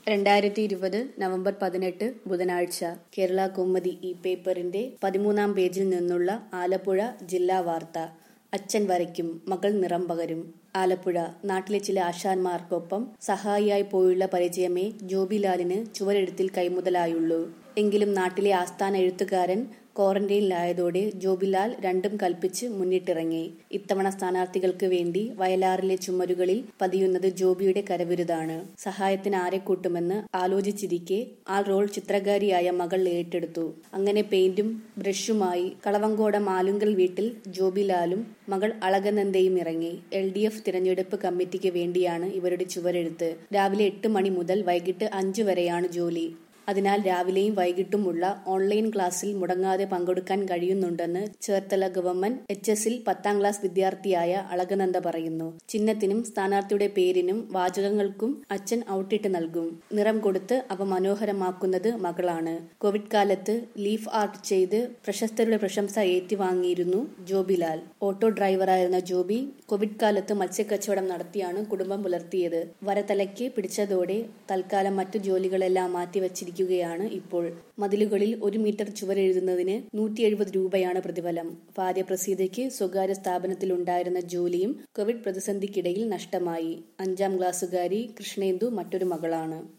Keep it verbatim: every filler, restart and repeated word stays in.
രണ്ടായിരത്തി ഇരുപത് നവംബർ പതിനെട്ട് ബുധനാഴ്ച കേരള കൗമുദി ഈ പേപ്പറിന്റെ പതിമൂന്നാം പേജിൽ നിന്നുള്ള ആലപ്പുഴ ജില്ലാ വാർത്ത. അച്ഛൻ വരയ്ക്കും, മകൾ നിറം പകരും. ആലപ്പുഴ നാട്ടിലെ ചില ആശാന്മാർക്കൊപ്പം സഹായിയായി പോയുള്ള പരിചയമേ ജോബിലാലിന് ചുവരെഴുത്തിൽ കൈമുതലായുള്ളൂ. എങ്കിലും നാട്ടിലെ ആസ്ഥാന എഴുത്തുകാരൻ ക്വാറന്റൈനിലായതോടെ ജോബിലാൽ രണ്ടും കൽപ്പിച്ച് മുന്നിട്ടിറങ്ങി. ഇത്തവണ സ്ഥാനാർത്ഥികൾക്ക് വേണ്ടി വയലാറിലെ ചുമരുകളിൽ പതിയുന്നത് ജോബിയുടെ കരവിരുതാണ്. സഹായത്തിന് ആരെ കൂട്ടുമെന്ന് ആലോചിച്ചിരിക്കെ ആ റോൾ ചിത്രകാരിയായ മകൾ ഏറ്റെടുത്തു. അങ്ങനെ പെയിന്റും ബ്രഷുമായി കളവങ്കോടം ആലുങ്കൽ വീട്ടിൽ ജോബിലാലും മകൾ അളകനന്ദയും ഇറങ്ങി. എൽ ഡി എഫ് തിരഞ്ഞെടുപ്പ് കമ്മിറ്റിക്ക് വേണ്ടിയാണ് ഇവരുടെ ചുവരെഴുത്ത്. രാവിലെ എട്ട് മണി മുതൽ വൈകിട്ട് അഞ്ചു വരെയാണ് ജോലി. അതിനാൽ രാവിലെയും വൈകിട്ടുമുള്ള ഓൺലൈൻ ക്ലാസ്സിൽ മുടങ്ങാതെ പങ്കെടുക്കാൻ കഴിയുന്നുണ്ടെന്ന് ചേർത്തല ഗവൺമെന്റ് എച്ച് എസിൽ പത്താം ക്ലാസ് വിദ്യാർത്ഥിയായ അളകനന്ദ പറയുന്നു. ചിഹ്നത്തിനും സ്ഥാനാർത്ഥിയുടെ പേരിനും വാചകങ്ങൾക്കും അച്ഛൻ ഔട്ടിട്ട് നൽകും. നിറം കൊടുത്ത് അവ മനോഹരമാക്കുന്നത് മകളാണ്. കോവിഡ് കാലത്ത് ലീഫ് ആർട്ട് ചെയ്ത് പ്രശസ്തരുടെ പ്രശംസ ഏറ്റുവാങ്ങിയിരുന്നു ജോബിലാൽ. ഓട്ടോ ഡ്രൈവറായിരുന്ന ജോബി കോവിഡ് കാലത്ത് മത്സ്യക്കച്ചവടം നടത്തിയാണ് കുടുംബം പുലർത്തിയത്. വരതലയ്ക്ക് പിടിച്ചതോടെ തൽക്കാലം മറ്റു ജോലികളെല്ലാം മാറ്റിവെച്ചിരിക്കും ാണ് ഇപ്പോൾ. മതിലുകളിൽ ഒരു മീറ്റർ ചുവരെഴുതുന്നതിന് നൂറ്റി എഴുപത് രൂപയാണ് പ്രതിഫലം. ഭാര്യ പ്രസീതയ്ക്ക് സ്വകാര്യ സ്ഥാപനത്തിലുണ്ടായിരുന്ന ജോലിയും കോവിഡ് പ്രതിസന്ധിക്കിടയിൽ നഷ്ടമായി. അഞ്ചാം ക്ലാസ്സുകാരി കൃഷ്ണേന്ദു മറ്റൊരു മകളാണ്.